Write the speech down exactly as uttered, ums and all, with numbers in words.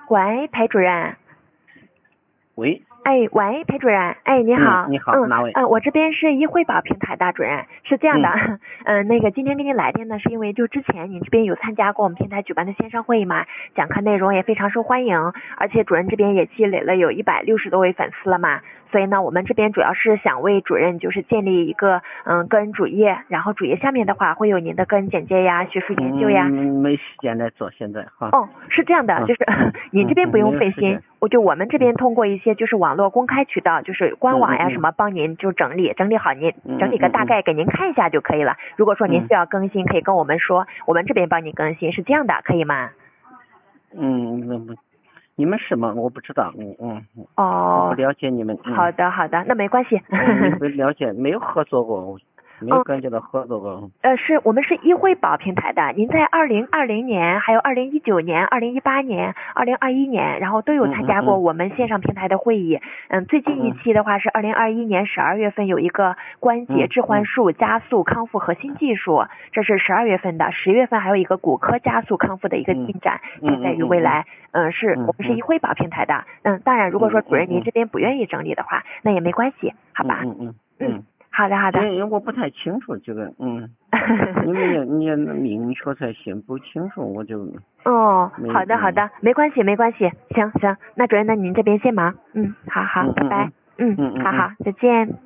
喂，裴主任。 喂。 哎，喂，裴主任，哎，你好。 嗯、你好， 嗯， 哪位？ 呃，我这边是医惠保平台的主任，是这样的，嗯、呃，那个今天给你来电呢，是因为就之前你这边有参加过我们平台举办的线上会议嘛，讲课内容也非常受欢迎，而且主任这边也积累了有一百六十多位粉丝了嘛，所以呢，我们这边主要是想为主任就是建立一个嗯个人主页，然后主页下面的话会有您的个人简介呀、学术研究呀。 嗯，没时间来做现在哈。 哦，是这样的，就是、嗯、您这边不用费心，我就我们这边通过一些就是网络公开渠道，就是官网呀什么，帮您就整理整理好，您整理个大概给您看一下就可以了。如果说您需要更新，可以跟我们说，我们这边帮您更新，是这样的，可以吗？ 嗯，那不，你们是吗？我不知道，嗯嗯。 哦。 我不了解你们。 嗯、好的好的，那没关系。 我不了解，没有合作过。没有感觉到合作过。 嗯、呃，是我们是医惠保平台的，您在二零二零年、还有二零一九年、二零一八年、二零二一年，然后都有参加过我们线上平台的会议。嗯, 嗯，最近一期的话是二零二一年十二月份有一个关节置换术加速康复核心技术，嗯嗯、这是十二月份的，十月份还有一个骨科加速康复的一个进展， 嗯、 在于未来。嗯，是我们是医惠保平台的。嗯，当然如果说主任您这边不愿意整理的话，那也没关系，好吧？ 嗯嗯嗯。嗯好的好的， 因为我不太清楚这个，嗯，因为你你明确才行，不清楚我就。 哦，好的好的，没关系没关系，行行，那主任那您这边先忙，嗯，好好， 嗯拜拜， 嗯嗯，好好，再见。